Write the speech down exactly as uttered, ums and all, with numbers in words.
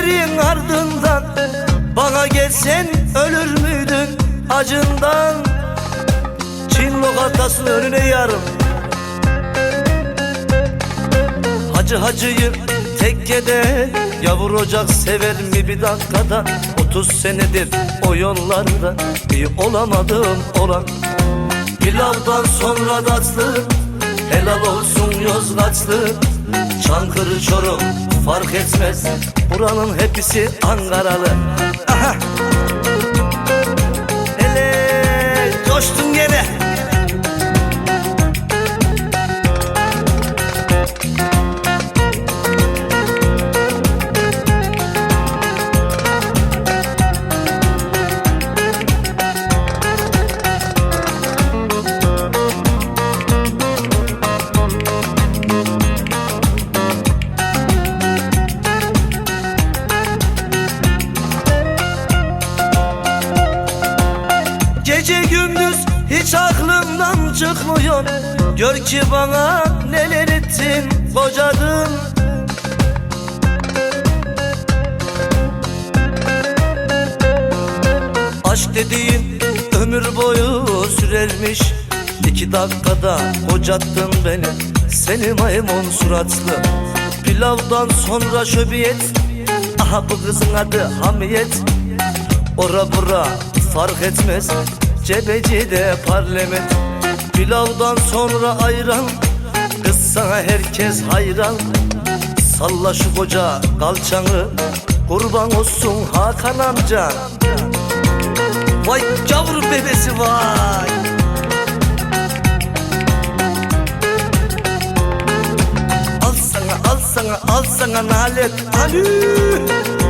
Sevdiklerin ardından bana gelsen ölür müydün acından? Çin lokantasının önüne yarım Hacı hacıyı tekkede yavrucak sever mi bir dakikada? Otuz senedir o yollarda bir olamadım olan. Pilavdan sonra tatlı helal olsun Yozgatlı. Çankırı Çorum fark etmez, buranın hepsi Ankaralı. Aha. Hele coştun gene. Gece gündüz hiç aklımdan çıkmıyor. Gör ki bana neler ettin kocadın. Aşk dediğin ömür boyu sürermiş. İki dakikada kocattın beni, seni maymun suratlı. Pilavdan sonra şöbiyet, aha bu kızın adı Hamiyet. Ora bura fark etmez, Cebeci'de parlament. Pilavdan sonra ayran, kız sana herkes hayran. Salla şu koca kalçanı, kurban olsun Hakan amca. Vay gavur bebesi vay. Al sana al sana al sana nalet. Alü.